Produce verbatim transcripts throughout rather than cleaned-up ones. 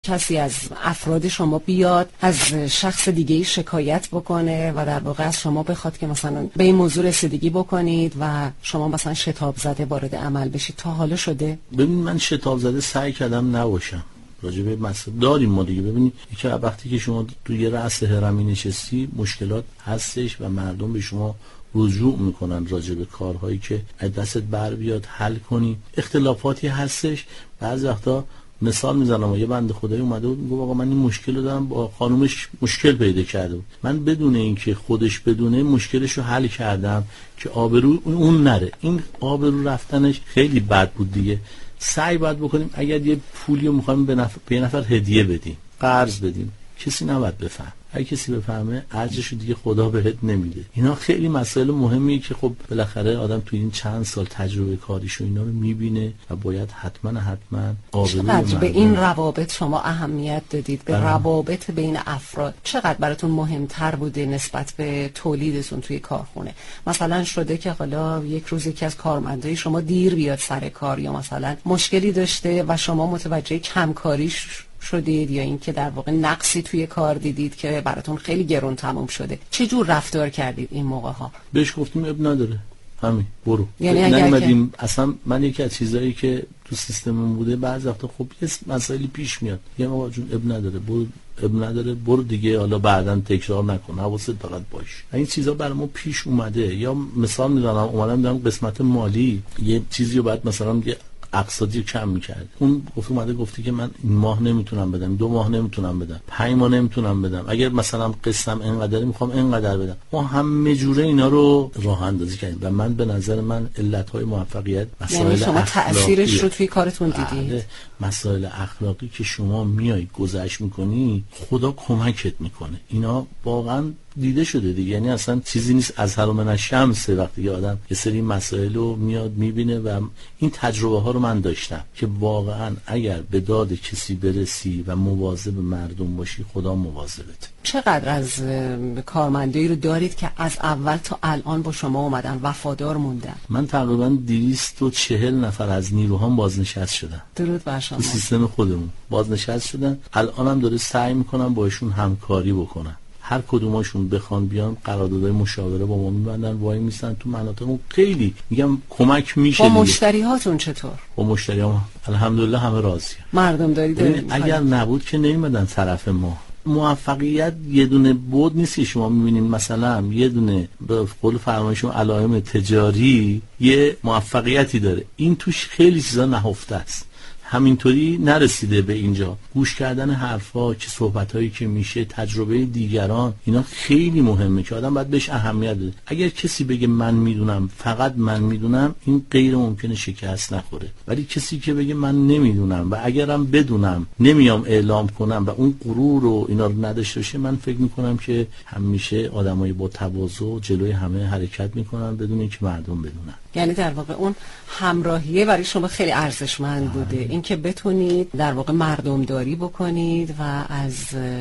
کسی از افراد شما بیاد از شخص دیگه‌ای شکایت بکنه و در واقع از شما بخواد که مثلا به این موضوع رسیدگی بکنید و شما مثلا شتاب زده وارد عمل بشید؟ تا حالا شده؟ ببین من شتاب زده سعی کردم نباشم راجع به مسئله داریم ما دیگه. ببینید یکی وقتی که شما توی یه رأس هرمی نشستی مشکلات هستش و مردم به شما رجوع میکنن راجع به کارهایی که از دستت بر بیاد حل کنی. اختلافاتی هستش، بعضی وقتا مثال میزنم یه بنده خدایی اومده بود میگه آقا من این مشکل رو دارم با خانومش مشکل پیدا کرده بود، من بدون اینکه خودش بدونه مشکلش رو حل کردم که آبرو اون نره. این آبرو رفتنش خیلی بد بود دیگه. سعی باید بکنیم اگر یه پولی رو میخوایم به نفر به نفر هدیه بدیم، قرض بدیم، کسی نباید بفهم. اگه کسی بفهمه ارزشو دیگه خدا بهت نمیده. اینا خیلی مسائل مهمیه که خب بالاخره آدم تو این چند سال تجربه کاریشو اینا رو میبینه و باید حتما حتما چقدر به این روابط شما اهمیت دادید؟ به بله. روابط بین افراد چقدر براتون مهمتر بوده نسبت به تولیدتون توی کارخونه؟ مثلا شده که حالا یک روز یکی از کارمندای شما دیر بیاد سر کار یا مثلا مشکلی داشته و شما متوجه کمکاریش شدید یا اینکه در واقع نقصی توی کار دیدید که براتون خیلی گران تموم شده، چه جور رفتار کردید این موقع ها؟ بهش گفتیم اب نداره، همین برو. یعنی اگر که... اصلا من یکی از چیزایی که تو سیستمم بوده بعضی وقتا خب یه مسائلی پیش میاد، یه آقا جون اب نداره برو، اب نداره برو دیگه، حالا بعداً تکرار نکن، حواست فقط باش. این چیزا برای ما پیش اومده. یا مثال میزنم اومدم دیدم قسمت مالی یه چیزی رو بعد مثلا یه اقساطی کم میکرد، اون گفت اومده گفتی که من این ماه نمیتونم بدم، دو ماه نمیتونم بدم، پنج ماه نمیتونم بدم، اگر مثلا قسطم اینقدر میخوام اینقدر بدم. ما همه جوره اینا رو راه اندازی کردیم و من به نظر من علتهای موفقیت مسائل یعنی شما تأثیرش رو توی کارتون دیدید؟ مسائل اخلاقی که شما میای گذشت میکنی خدا کمکت میکنه. اینا واقعا دیده شده دیگه، یعنی اصلا چیزی نیست از هر من الشمس. وقتی که آدم یه سری مسائل رو میاد میبینه و این تجربه ها رو من داشتم که واقعا اگر به داد کسی برسی و مواظب مردم باشی خدا مواظبت. چقدر از کارمندایی رو دارید که از اول تا الان با شما اومدن وفادار موندن؟ من تقریبا دویست و چهل نفر از نیروهام بازنشست شدن. درود بر شما. تو سیستم خودمون بازنشست شدن. الانم داره سعی میکنم باشون همکاری بکنم. هر کدوماشون بخوان بیان قراردادهای مشاوره با ما میبندن، وای میسن تو مناطق خیلی میگم کمک میشه. با مشتری هاتون چطور؟ با مشتری هم الحمدلله همه راضیه. مردم دارید؟ اگر نبود که نمیمدن طرف ما. موفقیت یه دونه بود نیست. شما میبینید مثلا یه دونه به قول فرمایشون علائم تجاری یه موفقیتی داره، این توش خیلی چیزا نهفته است. همینطوری نرسیده به اینجا. گوش کردن حرفا، که صحبتایی که میشه، تجربه دیگران، اینا خیلی مهمه که آدم باید بهش اهمیت بده. اگر کسی بگه من میدونم، فقط من میدونم، این غیر ممکنه شکست نخوره. ولی کسی که بگه من نمیدونم و اگرم بدونم نمیام اعلام کنم و اون غرور و اینا رو نداشته باشه، من فکر میکنم که همیشه آدمای با تواضع جلوی همه حرکت میکنن بدون اینکه مردم بدونن. یعنی در واقع اون همراهیه برای شما خیلی ارزشمند بوده، اینکه بتونید در واقع مردم داری بکنید و از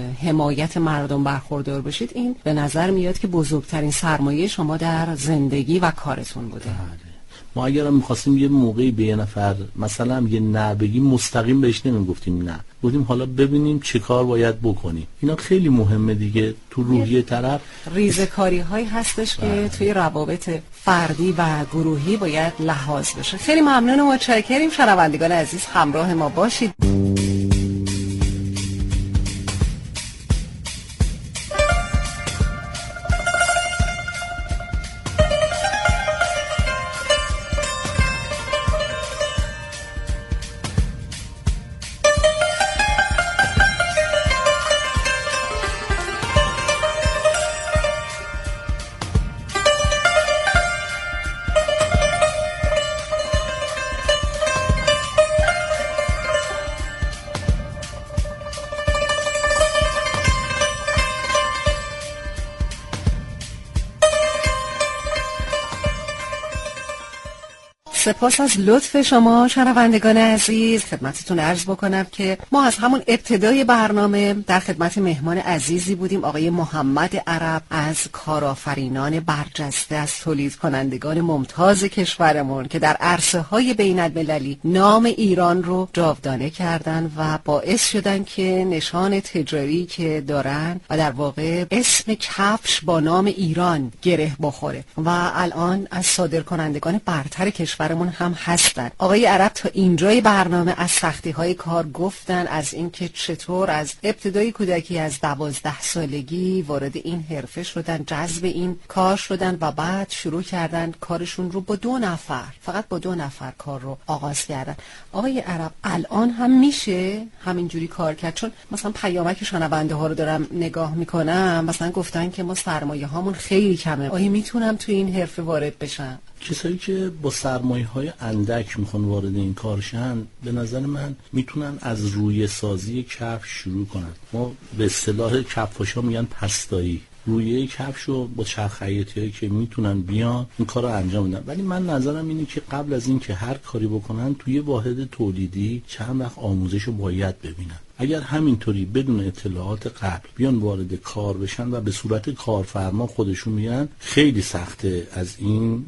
حمایت مردم برخوردار بشید. این به نظر میاد که بزرگترین سرمایه شما در زندگی و کارتون بوده. ما اگرم می‌خواستیم یه موقعی به یه نفر مثلا یه نه بگیم، مستقیم بهش نمیگفتیم نه، گفتیم حالا ببینیم چه کار باید بکنیم. اینا خیلی مهمه دیگه تو روحیه طرف. ریزکاری هایی هستش که توی روابط فردی و گروهی باید لحاظ بشه. خیلی ممنون و متشکریم. شنوندگان عزیز همراه ما باشید. سپاس از لطف شما شنوندگان عزیز. خدمتتون عرض بکنم که ما از همون ابتدای برنامه در خدمت مهمان عزیزی بودیم، آقای محمد عرب، از کارآفرینان برجسته، از تولید کنندگان ممتاز کشورمون که در عرصه های بین المللی نام ایران رو جاودانه کردن و باعث شدن که نشان تجاری که دارن و در واقع اسم کفش با نام ایران گره بخوره و الان از صادرکنندگان برتر کشورمون هم هستن. آقای عرب تا اینجای برنامه از سختی‌های کار گفتن، از اینکه چطور از ابتدای کودکی از دوازده سالگی وارد این حرفه شدن، جذب این کار شدن و بعد شروع کردن کارشون رو با دو نفر، فقط با دو نفر کار رو آغاز کردن. آقای عرب الان هم میشه همینجوری کار کرد؟ چون مثلا پیامک شنونده ها رو دارم نگاه میکنم، مثلا گفتن که ما سرمایه هامون خیلی کمه، آیا میتونم توی این حرفه وارد بشم؟ کسایی که با سرمایه‌های اندک میخوان وارد این کار شن، به نظر من میتونن از روی سازی کفش شروع کنن. ما به اصطلاح کفاشا میگن پستایی، رویه کفش رو با چرخ خیاطی‌هایی که میتونن بیان این کار رو انجام بدن. ولی من نظرم اینه که قبل از این که هر کاری بکنن توی واحد تولیدی چند وقت آموزش رو باید ببینن. اگر همینطوری بدون اطلاعات قبل بیان وارد کار بشن و به صورت کارفرما خودشون میان، خیلی سخته از این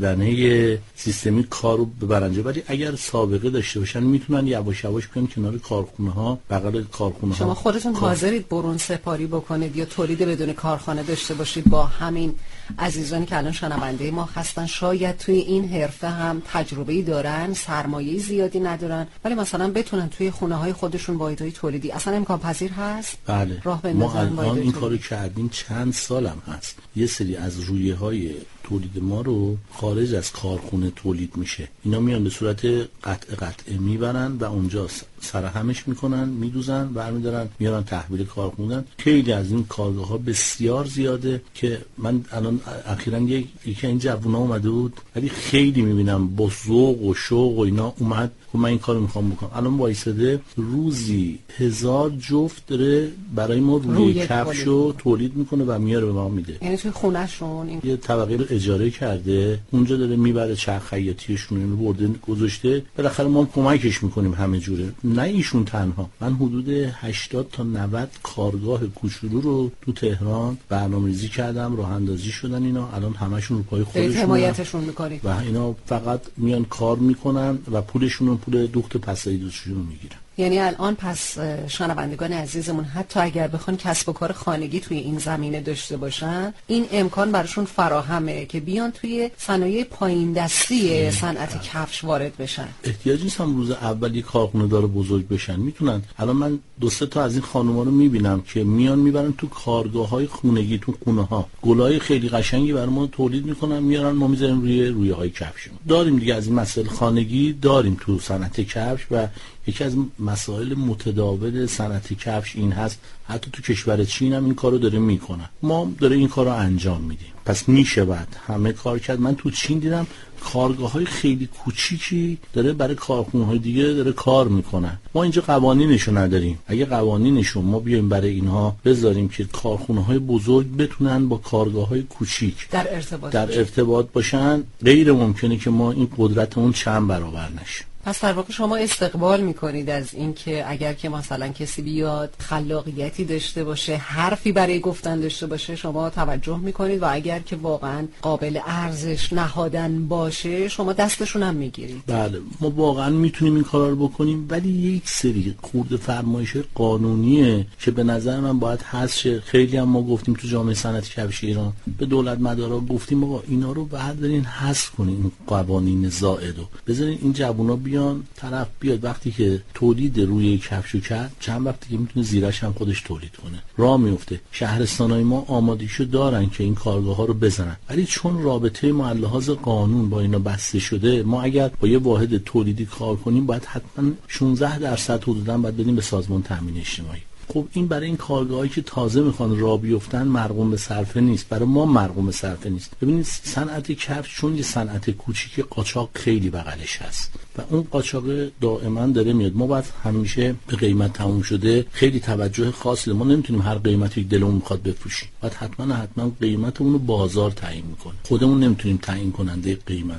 گردنه سیستمی کارو ببرن. ولی اگر سابقه داشته باشن میتونن یواش یواش بیان کنار کارخونه ها، بغل کارخونه ها. شما خودتون کار... حاضرید برون سپاری بکنید یا تولید بدون کارخانه داشته باشید با همین عزیزانی که الان شنونده ما هستن؟ شاید توی این حرفه هم تجربه‌ای دارن، سرمایه زیادی ندارن، ولی مثلا بتونن توی خونه‌های خودشون واحدهای تولیدی، اصلا امکان پذیر هست؟ بله، راه ما الان این کارو کردیم، چند سالم هست. یه سری از رویه‌های تولید ما رو خارج از کارخونه تولید میشه، اینا میان به صورت قطعه قطعه میبرن و اونجا سرهمش میکنن، میدوزن، برمیدارن میارن تحویل کارخونه. خیلی از این کارگاه ها بسیار زیاده که من الان اخیراً یکی این جوونا اومده بود، ولی خیلی میبینم با ذوق و شوق و اینا اومد که من این کارو میخوام بکنم. الان وایساده روزی هزار جفت داره برای ما روی, روی کفشو تولید میکنه و میاره به ما میده. یعنی توی خونه‌شون این یه طبقه رو اجاره کرده، اونجا داره میبره چرخ خیاطیشون رو برده گذاشته، بالاخره ما کمکش میکنیم همه جوره. نه ایشون تنها، من حدود هشتاد تا نود کارگاه کوچولو رو تو تهران برنامه‌ریزی کردم، راه اندازی شدن اینا، الان همشون رو پای خودشون حمایتشون میکنید و اینا فقط میان کار میکنن و پولشون رو پول دوخت پسایی دوشون میگیرن. یعنی الان پس شنوندگان عزیزمون حتی اگر بخوان کسب و کار خانگی توی این زمینه داشته باشن، این امکان براشون فراهمه که بیان توی صنایع پایین دستی صنعت کفش وارد بشن. احتیاجی نیست هم روز اول یک کارخونه دار بزرگ بشن، میتونن. الان من دو سه تا از این خانوما رو میبینم که میان میبرن تو کارگاه‌های خونگی، تو خونه‌ها گلای خیلی قشنگی برای ما تولید میکنن، میارن ما میذاریم روی رویه‌های کفش. داریم دیگه از این مسائل خانگی داریم تو صنعت کفش و یکی از مسائل متداول صنعت کفش این هست، حتی تو کشور چین هم این کارو داره میکنن، ما داره این کارو انجام میدیم. پس میشه بعد همه کار کرد. من تو چین دیدم کارگاه‌های خیلی کوچیکی داره برای کارخونه‌های دیگه داره کار میکنن. ما اینجا قوانینشو نداریم. اگه قوانینشو ما بیایم برای اینها بذاریم که کارخونه‌های بزرگ بتونن با کارگاه‌های کوچیک در ارتباط در ارتباط باشن، غیر ممکنه که ما این قدرتمون چند برابر نشه. پس در واقع شما استقبال میکنید از این که اگر که مثلا کسی بیاد خلاقیتی داشته باشه، حرفی برای گفتن داشته باشه، شما توجه میکنید و اگر که واقعا قابل ارزش نهادن باشه شما دستشون هم میگیرید. بله، ما واقعا میتونیم این کارا رو بکنیم، ولی یک سری خورده فرمایش قانونیه که به نظر من باید حذف شه. خیلی هم ما گفتیم تو جامعه صنعت کفش ایران به دولت مدارا گفتیم آقا اینا رو بردارین حذف کنین، این قوانین زائدو بذارین این جوونا بیان طرف بیاد وقتی که تولید روی کفشو کرد، چند وقتی که میتونه زیرش هم خودش تولید کنه، راه میفته. شهرستانای ما آمادگیشو دارن که این کارگاه ها رو بزنن، ولی چون رابطه ما لحاظ قانون با اینا بسته شده، ما اگر با یه واحد تولیدی کار کنیم باید حتما شانزده درصد حدوداً باید بدیم به سازمان تامین اجتماعی. خب این برای این کارگاهایی که تازه میخوان راه بیفتن مرقوم به صرفه نیست، برای ما مرقوم به صرفه نیست. ببینید صنعت کفش چون یه صنعت کوچیک، قاچاق خیلی بغلش هست و اون قاچاق دائما داره میاد. ما باید همیشه به قیمت تموم شده خیلی توجه خاصی، ما نمیتونیم هر قیمتی که دلمون میخواد بفروشیم، باید حتما حتما قیمتمون رو بازار تعیین میکنه، خودمون نمیتونیم تعیین کننده قیمت باشیم.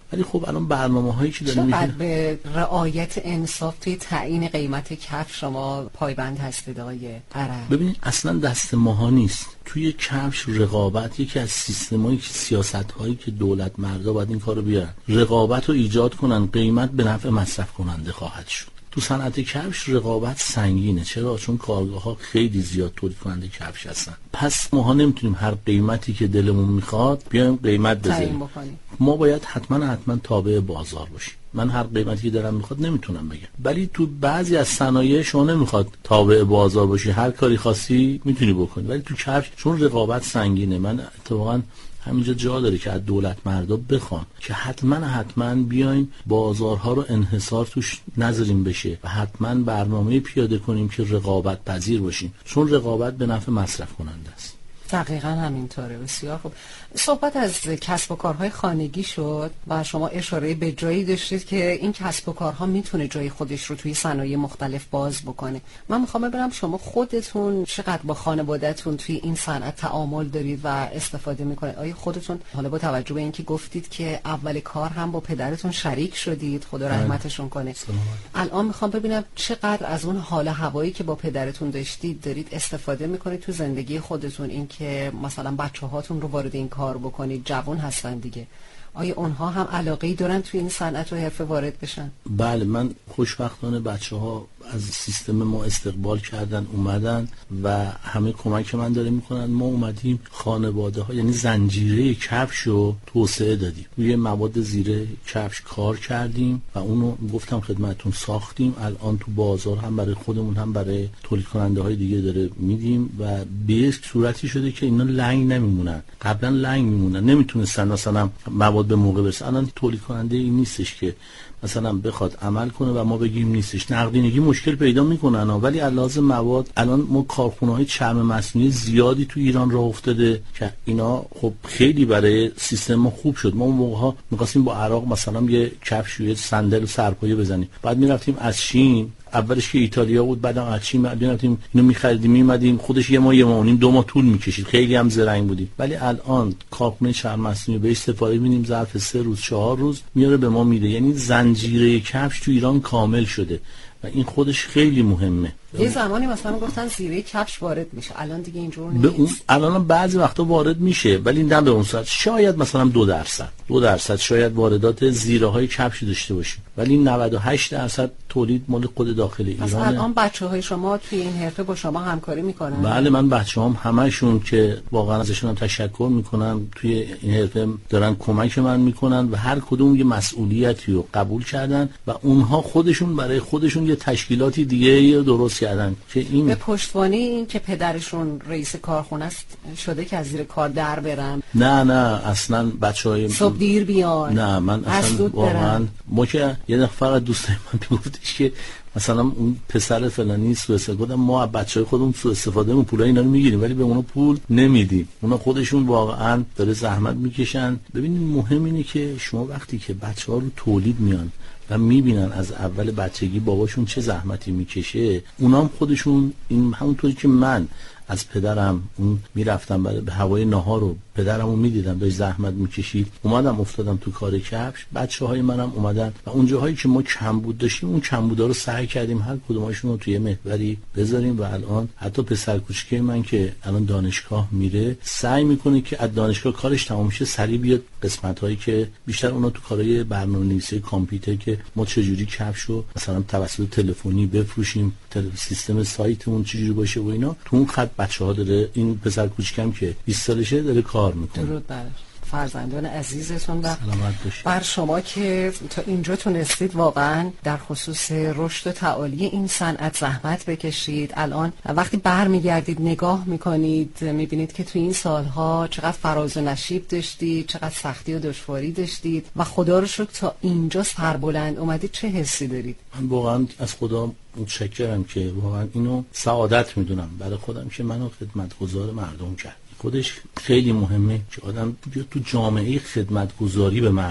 ولی خب الان برنامه‌هایی که داریم چقدر به رعایت انصاف توی تعیین قیمت کفش شما پایبند هستید آقای عرب؟ ببینید اصلا دست ماها نیست. توی کفش رقابت یکی از سیستمایی که سیاست‌هایی که دولت مردا باید این کارو بیارن، رقابت رو ایجاد کنن، قیمت به نفع مصرف کننده خواهد شد. تو صنعت کفش رقابت سنگینه. چرا؟ چون کارگاه‌ها خیلی زیاد تولید کننده کفش هستن. پس ماها نمیتونیم هر قیمتی که دلمون میخواد بیایم قیمت بذاریم. ما باید حتما حتما تابع بازار باشیم. من هر قیمتی که دلم میخواد نمیتونم بگم، ولی تو بعضی از صنایع شما نمیخواد تابع بازار باشی، هر کاری خاصی میتونی بکنی. ولی تو کفش چون رقابت سنگینه، من اتفاقا همینجا جا داره که از دولت مردا بخوان که حتما حتما بیایم بازارها رو انحصار توش نذاریم بشه و حتما برنامه پیاده کنیم که رقابت پذیر باشیم، چون رقابت به نفع مصرف کننده است. دقیقاً همینطوره. بسیار خوب. صحبت از کسب و کارهای خانگی شد و شما اشاره به جایی داشتید که این کسب و کارها میتونه جای خودش رو توی صنایع مختلف باز بکنه. من میخوام ببینم شما خودتون چقدر با خانواده‌تون توی این صنعت تعامل دارید و استفاده میکنید؟ آیا خودتون حالا با توجه به اینکه گفتید که اول کار هم با پدرتون شریک شدید، خدا رحمتشون کنه، الان میخوام ببینم چقدر از اون حال هوایی که با پدرتون داشتید دارید استفاده میکنید تو زندگی خودتون، این که مثلا بچه‌هاتون رو وارد این کار بکنید، جوان هستن دیگه، آیا اونها هم علاقه‌ای دارن توی این صنعت و حرفه وارد بشن؟ بله، من خوشبختانه بچه‌ها از سیستم ما استقبال کردن، اومدن و همه کمک من داره میکنن. ما اومدیم خانواده ها، یعنی زنجیره کفش رو توسعه دادیم، روی مواد زیر کفش کار کردیم و اونو گفتم خدمتتون ساختیم. الان تو بازار هم برای خودمون هم برای تولید کننده های دیگه داره میدیم و به یک صورتی شده که اینا لنگ نمیمونن. قبلا لنگ میمونن، نمیتونستن مثلا مواد به موقع برسه. الان تولید کننده این نیستش که مثلا بخواد عمل کنه و ما بگیم نیستش. نقدینگی مشکل پیدا میکنن، ولی علاوه مواد الان ما کارخونه‌های چرم مصنوعی زیادی تو ایران راه افتاده که اینا خب خیلی برای سیستم ما خوب شد. ما اون موقع‌ها می‌خواستیم با عراق مثلا یه کفش و یه صندل و سرپایه بزنیم، بعد می‌رفتیم از چین، اولش که ایتالیا بود، بعدم از چین می‌رفتیم اینو می‌خریدیم می‌مدیم، خودش یه ماه یه ماه و نیم دو ماه طول می‌کشید، خیلی هم زرنگ بودیم. ولی الان کارخونه چرم مصنوعی بهش سفارش می‌دیم، ظرف سه روز چهار روز میاره به ما میده. یعنی زنجیره کفش تو ایران کامل شده و این خودش خیلی مهمه. یه زمانی مثلا گفتن زیره کفش وارد میشه، الان دیگه اینجور نیست. به اون الان بعضی وقتا وارد میشه ولی نه به اون صورت. شاید مثلا دو درصد دو درصد شاید واردات زیره های کفش داشته باشیم، ولی نود و هشت درصد تولید مال خود داخل ایرانه. مثلا الان بچه‌های شما توی این حرفه با شما همکاری میکنن؟ بله، من بچه‌هام همشون که واقعا ازشون تشکر میکنم، توی این حرفه دارن کمک من میکنن و هر کدوم یه مسئولیتی رو قبول کردن و اونها خودشون برای خودشون یه تشکیلاتی دیگه درست کردن که این به پشتوانه این که پدرشون رئیس کارخونه است شده که از زیر کار در برن. نه نه اصلا بچهای صبح دیر بیان. نه من اصلا واقعا ما که یه دفعه فقط دوستای من میگفتش که مثلا اون پسر فلانی سوء استفاده گفتم ما از بچهای خودمون سوء استفاده مون پولا اینا رو میگیریم ولی به اونا پول نمیدیم. اونا خودشون واقعا داره زحمت میکشن. ببینید مهم اینه که شما وقتی که بچه‌ها رو تولید میان و میبینن از اول بچگی باباشون چه زحمتی میکشه، اونا هم خودشون این همونطوری که من از پدرم اون میرفتم برای به هوای نهار رو پدرمو میدیدم داشت زحمت میکشید، اومدم افتادم تو کار کفش. بچه‌های منم اومدن و اون جاهایی که ما کمبود داشتیم اون کمبودا رو سعی کردیم هر کدومشون رو توی محوری بذاریم و الان حتی پسر کوچیکه من که الان دانشگاه میره سعی میکنه که از دانشگاه کارش تمام شه سریع بیاد قسمت‌هایی که بیشتر اونا تو کارهای برنامه‌نویسی کامپیوتر که ما چجوری کفش رو مثلا توسط تلفنی بفروشیم، سیستم سایتمون چجوری باشه و اینا، تو اون خط بچه‌ها داره. این پسر کوچیکم که بیست سالشه داره کار میکنه. درود بر فرزندان عزیزتون و سلامت بر شما که تا اینجا تونستید واقعا در خصوص رشد و تعالی این صنعت زحمت بکشید. الان وقتی برمیگردید نگاه میکنید میبینید که تو این سالها چقدر فراز و نشیب داشتید، چقدر سختی و دشواری داشتید و خدا رو شکر تا اینجا سربلند اومدید. چه حسی دارید؟ من واقعا از خدا متشکرم که واقعا اینو سعادت میدونم برای خودم که منو خدمتگزار مردم کرد. خودش خیلی مهمه که آدم تو جامعه خدمتگزاری به مردم،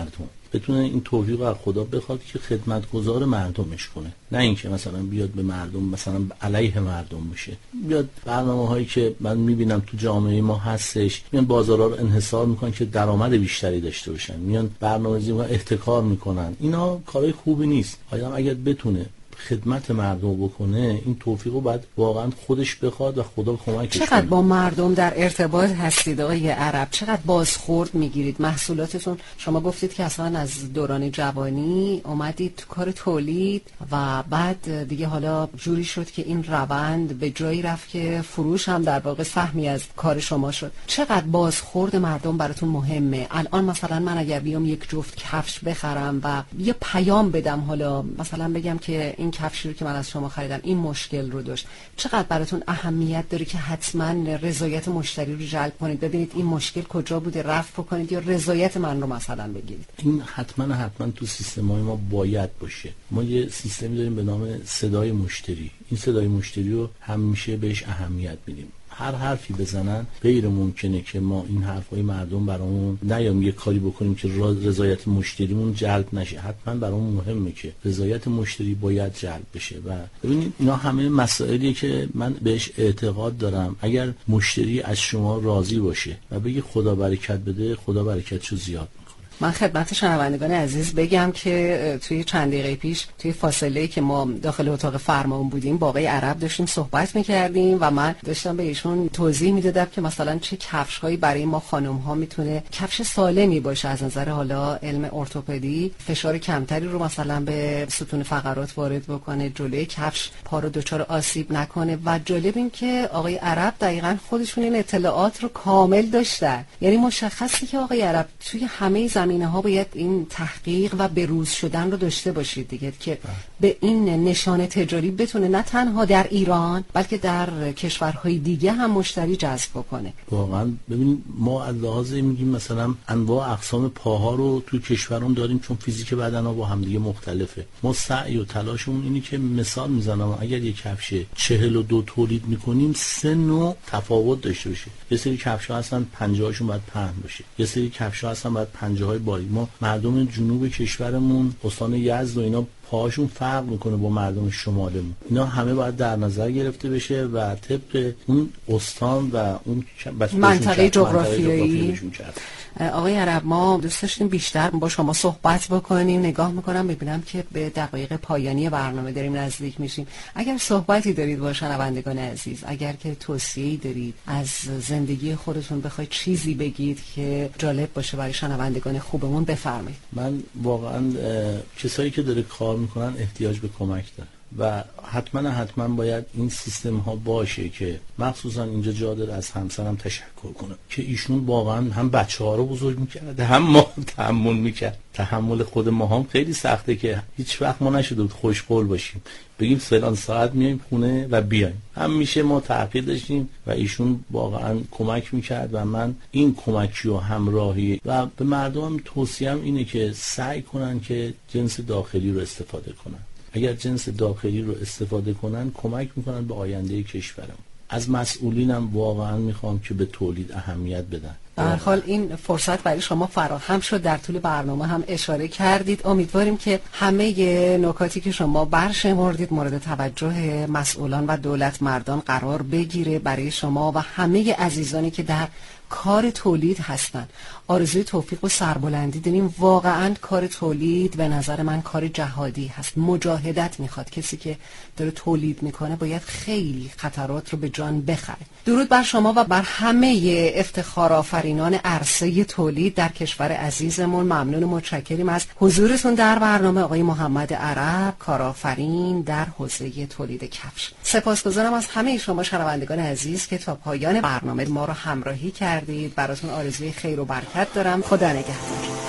بتونه این توفیق از خدا بخواد که خدمتگزار مردمش کنه، نه اینکه مثلا بیاد به مردم مثلا علیه مردم بشه. بیاد برنامه‌هایی که من میبینم تو جامعه ما هستش، میان بازارها رو انحصار میکنن که درآمد بیشتری داشته باشن، میان برنامه‌ریزی میکنن احتکار میکنن. اینا کارهای خوبی نیست. آدم اگر بتونه خدمت مردم بکنه، این توفیق رو باید واقعا خودش بخواد و خدا کمکش کنه. چقدر با مردم در ارتباط هستید آقای عرب؟ چقدر بازخورد میگیرید؟ محصولاتتون، شما گفتید که اصلا از دوران جوانی اومدید تو کار تولید و بعد دیگه حالا جوری شد که این روند به جایی رفت که فروش هم در واقع سهمی از کار شما شد. چقدر بازخورد مردم براتون مهمه؟ الان مثلا من اگر بیام یک جفت کفش بخرم و یه پیام بدم، حالا مثلا بگم که این کفشی رو که من از شما خریدم این مشکل رو داشت، چقدر براتون اهمیت داره که حتما رضایت مشتری رو جلب کنید، ببینید این مشکل کجا بوده، رفع کنید یا رضایت من رو مثلا بگیرید؟ این حتما حتما تو سیستم‌های ما باید باشه. ما یه سیستمی داریم به نام صدای مشتری. این صدای مشتری رو همیشه بهش اهمیت میدیم. هر حرفی بزنن غیر ممکنه که ما این حرفای مردم برامون نیام یه کاری بکنیم که رضایت مشتریمون جلب نشه. حتما برامون مهمه که رضایت مشتری باید جلب بشه. و ببینید اینا همه مسائلیه که من بهش اعتقاد دارم. اگر مشتری از شما راضی باشه و بگه خدا برکت بده، خدا برکتشو زیاد. من خدمت شنوندگان عزیز بگم که توی چند دقیقه پیش توی فاصله که ما داخل اتاق فرمان بودیم با آقای عرب داشتیم صحبت میکردیم و من داشتم به ایشون توضیح میدادم که مثلا چه کفش هایی برای ما خانم ها میتونه کفش سالمی باشه از نظر حالا علم ارتوپدی، فشار کمتری رو مثلا به ستون فقرات وارد بکنه، جلوی کفش پا رو دچار آسیب نکنه. و جالب این که آقای عرب دقیقاً خودشون این اطلاعات رو کامل داشتن. یعنی مشخصه که آقای عرب توی همه زمینه ها باید این تحقیق و بروز شدن رو داشته باشید دیگه، که به این نشانه تجاری بتونه نه تنها در ایران بلکه در کشورهای دیگه هم مشتری جذب کنه. واقعا ببینید ما از لحاظ میگیم مثلا انواع اقسام پاها رو توی کشورمون داریم، چون فیزیک بدنها با هم دیگه مختلفه. ما سعی و تلاشمون اینه که مثال میزنم اگر یک کفش چهل و دو تولید میکنیم سه نوع تفاوت داشته باشه. یه سری کفش‌ها هستن پنجه‌هاشون باید پهن باشه، یه سری کفش‌ها هستن باید پنجه‌های باری. ما مردم جنوب کشورمون استان یزد و اینا پاهاشون فرق میکنه با مردم شمالمون. اینا همه باید در نظر گرفته بشه و طبق اون استان و اون منطقه جغرافیایی. آقای عرب ما دوست داشتیم بیشتر با شما صحبت بکنیم. نگاه میکنم ببینم که به دقایق پایانی برنامه داریم نزدیک میشیم. اگر صحبتی دارید با شنوندگان عزیز، اگر که توصیه‌ای دارید از زندگی خودتون بخواید چیزی بگید که جالب باشه برای شنوندگان خوبمون، بفرمایید. من واقعا کسایی که داره کار میکنن احتیاج به کمک داره و حتما حتما باید این سیستم ها باشه که مخصوصا اینجا جا داره از همسرم تشکر کنم که ایشون واقعا هم بچه ها رو بزرگ میکرده هم ما تحمل میکرد. تحمل خود ما هم خیلی سخته که هیچ وقت ما نشده بود خوشقول باشیم بگیم فلان ساعت میایم خونه و بیایم. هم میشه ما تغییر داشتیم و ایشون واقعا کمک میکرد و من این کمکی و همراهی و به مردمم توصیهم اینه که سعی کنن که جنس داخلی رو استفاده کنن. اگر جنس داخلی رو استفاده کنن کمک میکنن به آینده کشورم. از مسئولینم واقعا میخوام که به تولید اهمیت بدن. به هر حال این فرصت برای شما فراهم شد، در طول برنامه هم اشاره کردید. امیدواریم که همه نکاتی که شما برشمردید مورد توجه مسئولان و دولت مردان قرار بگیره برای شما و همه عزیزانی که در کار تولید هستن. آرزوی توفیق و سربلندی داریم. واقعا کار تولید به نظر من کار جهادی هست، مجاهدت میخواد. کسی که داره تولید میکنه باید خیلی خطرات رو به جان بخره. درود بر شما و بر همه افتخار آفرینان عرصه تولید در کشور عزیزمون. ممنون و متشکریم از حضورتون در برنامه آقای محمد عرب، کارآفرین در حوزه تولید کفش. سپاسگزارم از همه شما شنوندگان عزیز که تا پایان برنامه ما رو همراهی کردید. براتون آرزوی خیر و برکت دارم. خدا نگهدار.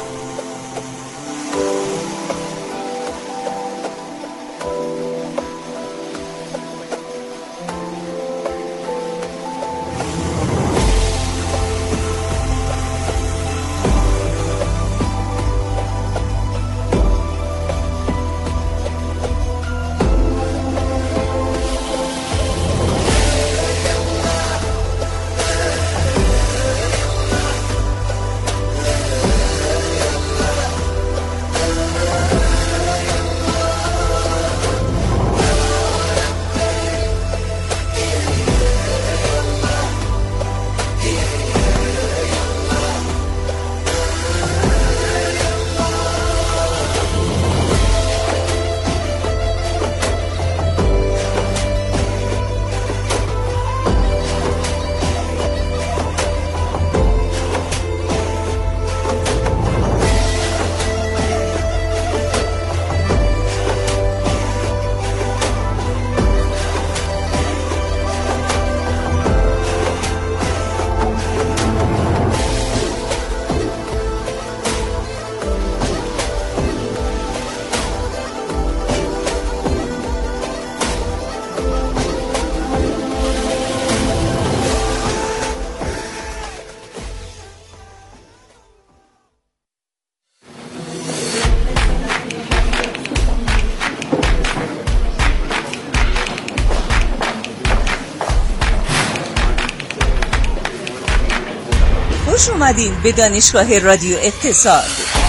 خوش اومدین به دانشگاه رادیو اقتصاد.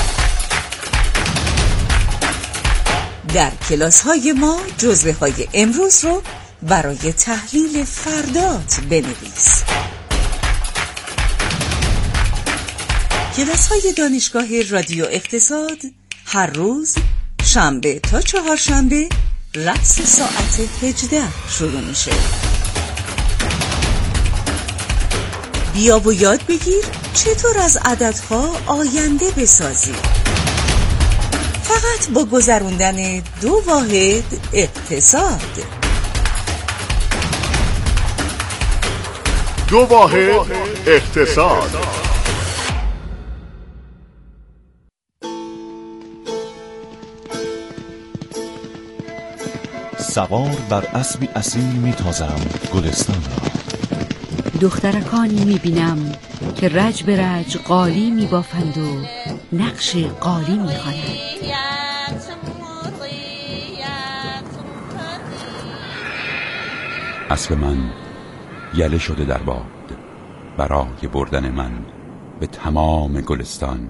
در کلاس های ما جزوه های امروز رو برای تحلیل فردات بنویس. کلاس های دانشگاه رادیو اقتصاد هر روز شنبه تا چهارشنبه رأس ساعت هجده شروع میشه. بیا و یاد بگیر چطور از عددها آینده بسازی، فقط با گذروندن دو واحد اقتصاد. دو واحد اقتصاد. سوار بر اسبی اصیل میتازم گلستان را. دخترکانی میبینم که رج به رج قالی میبافند و نقش قالی میخوانند. اسب من یله شده در باد برای بردن من به تمام گلستان.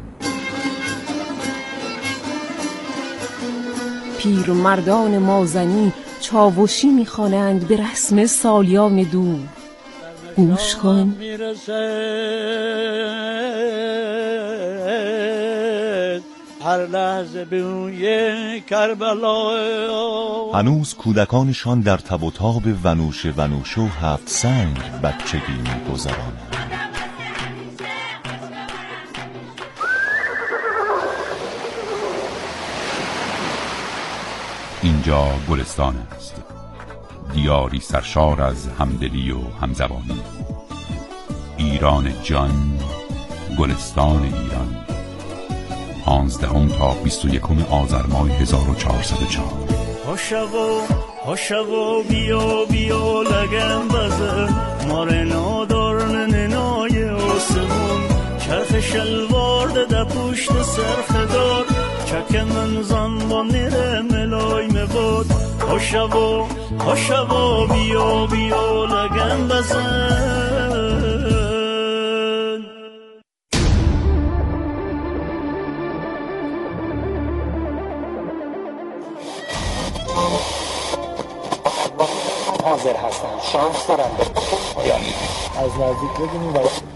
پیرمردان مازنی چاوشی میخوانند به رسم سالیان دور. گوش کن. هر لحظه به اون یه کربلا. هنوز کودکانشان در تب و تاب ونوش ونوش و هفت سنگ بچگی می‌گذرانند. اینجا گلستان است، دیاری سرشار از همدلی و همزبانی. ایران جان، گلستان ایران. پانزدهم تا بیست و یکم آذر ماه هزار و چهارصد و چهار. هاشو هاشو بیا بیا لگن بزن مار نادار ننای آسمون. چرخ شلوار ده پشت سرخ دار چک من زن با نره ملای مباد. هاشو هاشو بیا بیا لگن بزن. حاضر هستم، شانس دارم از نزدیک ببینیم.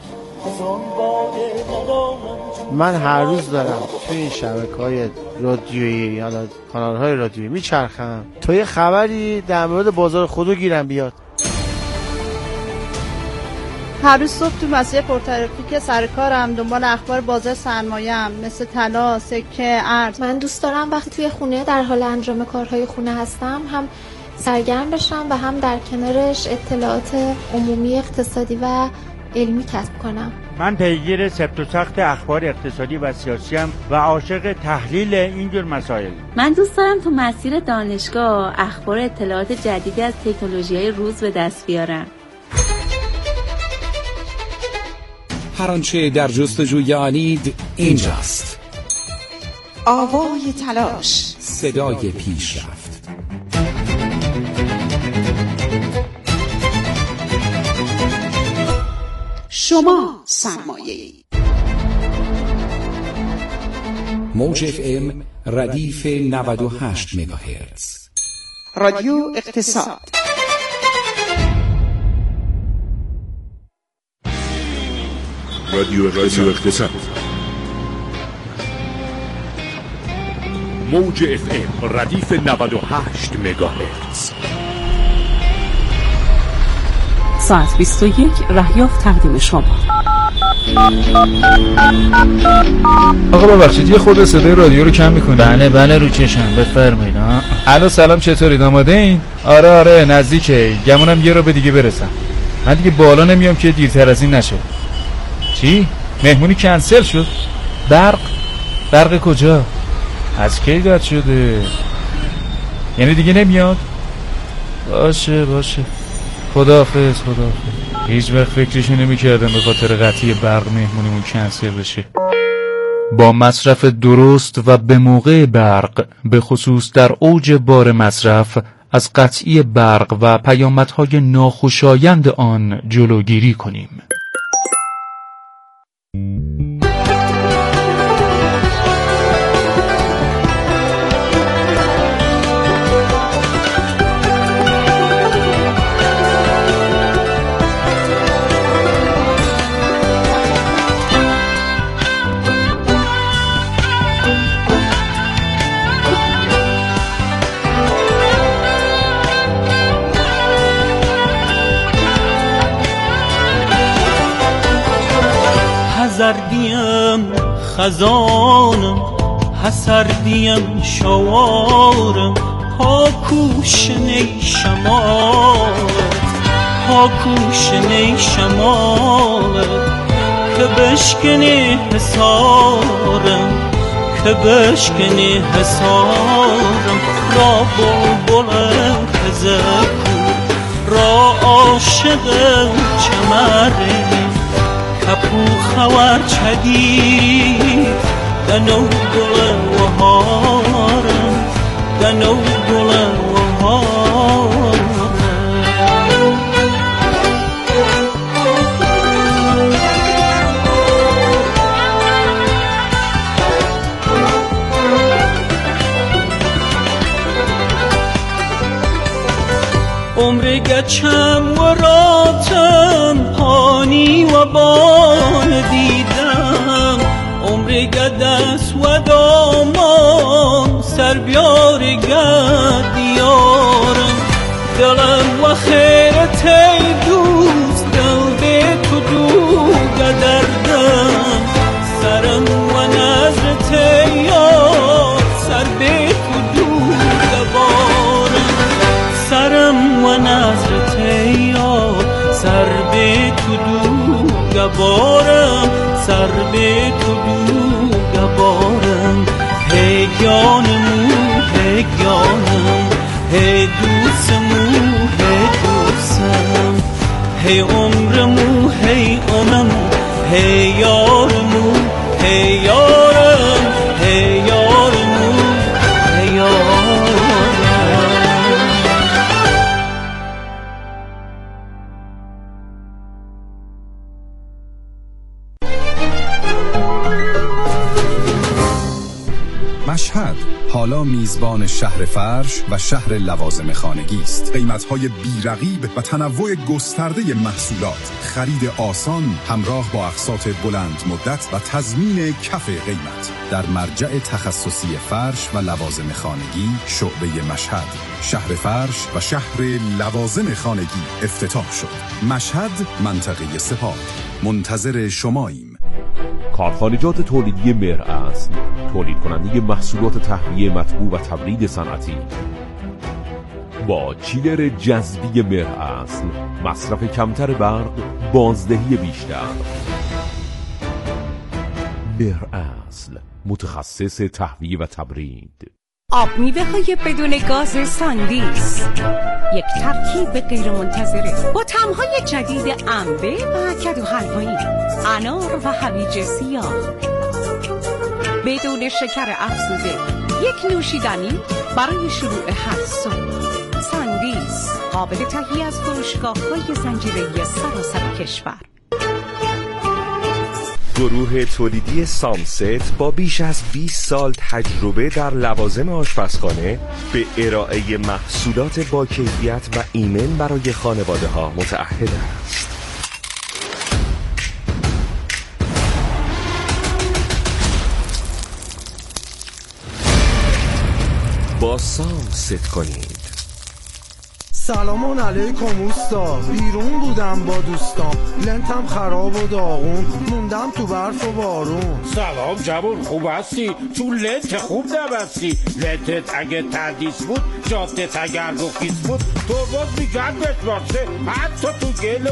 من هر روز دارم توی این شبکه‌های رادیویی یا کانال‌های رادیویی میچرخم تا یه خبری در مورد بازار خودرو گیرم بیاد. هر روز صبح تو مسیر پرترافیک سر کارم دنبال اخبار بازار سرمایه‌ام مثل طلا، سکه، ارز. من دوست دارم وقتی توی خونه در حال انجام کارهای خونه هستم هم سرگرم بشم و هم در کنارش اطلاعات عمومی اقتصادی و علمی کسب کنم. من پیگیر سفت و سخت اخبار اقتصادی و سیاسی ام و عاشق تحلیل اینجور مسائل. من دوست دارم تو مسیر دانشگاه اخبار اطلاعات جدیدی از تکنولوژی‌های روز به دست بیارم. هر آنچه در جستجوی آنید اینجاست. آوای تلاش، صدای پیشرفت. شما سرمایه‌ای. موج اف ام ردیف نود و هشت مگاهرتز. رادیو اقتصاد. رادیو اقتصاد. موج اف ام ردیف نود و هشت مگاهرتز. ساعت بیست و یک رهیافت تقدیم شما. آقا ببخشید یه خورده صدای رادیو رو کم میکنید؟ بله بله رو چشم بفرمایید. الو سلام، چطورید؟ آماده این؟ آره آره نزدیکه، گمونم یه رو به دیگه برسم. من دیگه بالا نمیام که دیرتر از این نشه. چی؟ مهمونی کنسل شد؟ برق؟ برق کجا؟ از کی قطع شده؟ یعنی دیگه نمیاد؟ باشه باشه، خداحافظ خداحافظ. هیچ وقت فکرشو نمی‌کردم به خاطر قطعی برق مهمونیمون کنسل بشه. با مصرف درست و به موقع برق، به خصوص در اوج بار مصرف، از قطعی برق و پیامدهای ناخوشایند آن جلوگیری کنیم. زردیم خزانم حسردیم شوارم ها کوشنی شمارت ها کوشنی شمارت که بشکنی حسارم که بشکنی حسارم را بلبل خزکور را عاشق چمره کپو خوار چدی دنو گل و هارم دنو گل و هارم عمر گچم و راتم پانی و بان دیدم عمر گدس و دامان سر بیار گدیارم دلم و خیرت ای دوست دل به تو دوگه دردم سرم و نظرت یار سر به تو دوگه بارم سرم و نظرت یار سر به تو دوگه بارم سر به تو دوگه بارم هی جانمو هی جانم هی دوستمو هی دوستم هی عمرمو هی عمرمو هی یارمو هی یارم هی یارمو هی یارم. مشهد حالا میزبان شهر فرش و شهر لوازم خانگی است. قیمت‌های بی‌رقیب و تنوع گسترده محصولات، خرید آسان همراه با اقساط بلند مدت و تضمین کف قیمت در مرجع تخصصی فرش و لوازم خانگی شعبه مشهد. شهر فرش و شهر لوازم خانگی افتتاح شد. مشهد منطقه سپاه. منتظر شماییم. کارخانجات تولیدی مهر اصل، تولید کننده محصولات تهویه مطبوع و تبرید صنعتی. با چیلر جذبی مهر اصل، مصرف کمتر برق، بازدهی بیشتر. مهر اصل، متخصص تهویه و تبرید. آب میوه های بدون گاز ساندیس، یک ترکیب غیر منتظره با طعم‌های جدید انبه و کدو حلوایی، انار و هویج سیاه، بدون شکر افزوده، یک نوشیدنی برای شروع هر صبح. ساندیس قابل تهیه از فروشگاه‌های زنجیره‌ای سراسر کشور. گروه تولیدی سامست با بیش از بیست سال تجربه در لوازم آشپزخانه به ارائه محصولات با کیفیت و ایمن برای خانواده ها متعهد است. با سامست کنید. سلام علیکم اوستا، بیرون بودم با دوستام، لنتم خراب و داغون، موندم تو برف و بارون. سلام جوون، خوب هستی؟ تو لنت خوب نبستی. لنتت اگه تردیس بود، جادت اگر گفیس بود، تو باز میگن بشمارسه، حتی تو گل